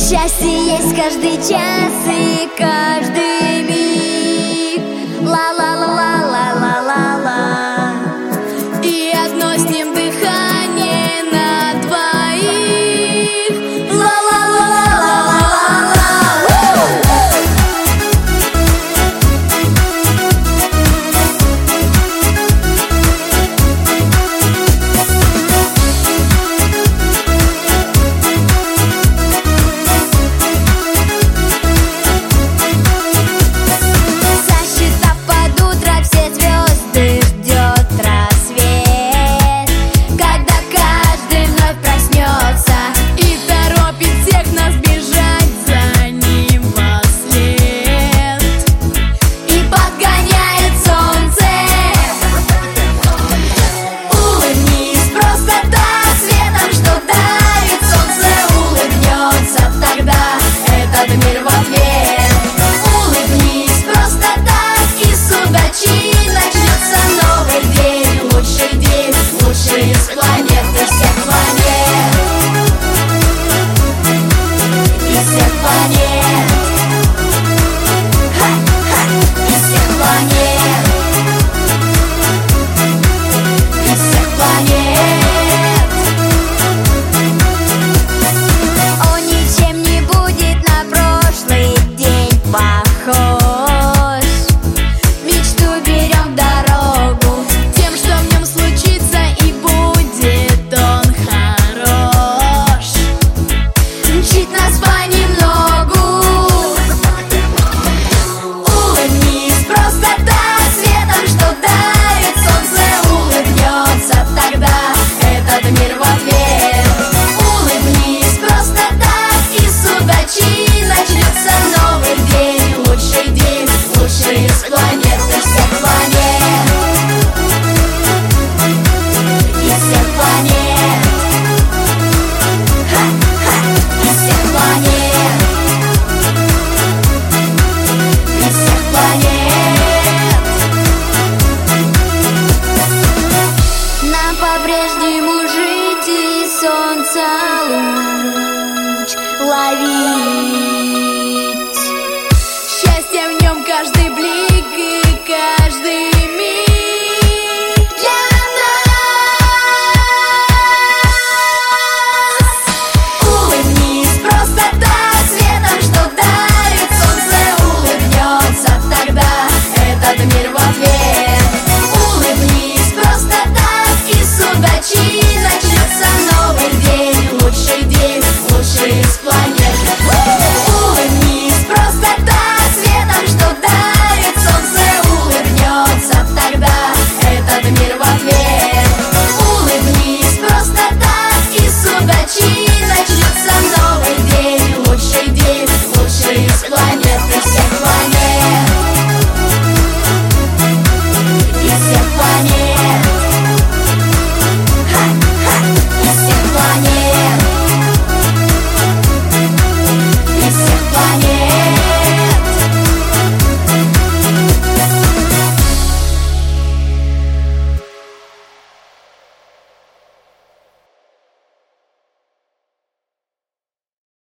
Счастье есть каждый час и каждый миг. Ла-ла-ла-ла-ла-ла-ла-ла. И одно с ним дыхание на двоих. Ла-ла-ла-ла-ла-ла-ла. Мир в ответ. Улыбнись просто так, и с удачи начнется новый день. Лучший день, лучший из планеты, всех планет. Из всех планет. Ха-ха. Из всех планет. Из всех планет. Он ничем не будет на прошлый день похож. Мечту берем дорогу тем, что в нем случится, и будет он хорош. Мчит нас понемногу. Улыбнись просто так, светом, что дарит солнце, улыбнется тогда этот мир в ответ. Улыбнись просто так, и с удачи начнется новый день. Лучший день, лучший из планеты, всех планет. Из всех планет. Ха-ха. Из всех планет. Из всех планет. Нам по-прежнему жить и солнца луч ловить. Счастье в нем каждый блик и каждый миг для нас. Улыбнись просто так, светом, что дарит солнце, улыбнется тогда этот мир в ответ. Улыбнись просто так, и с удачи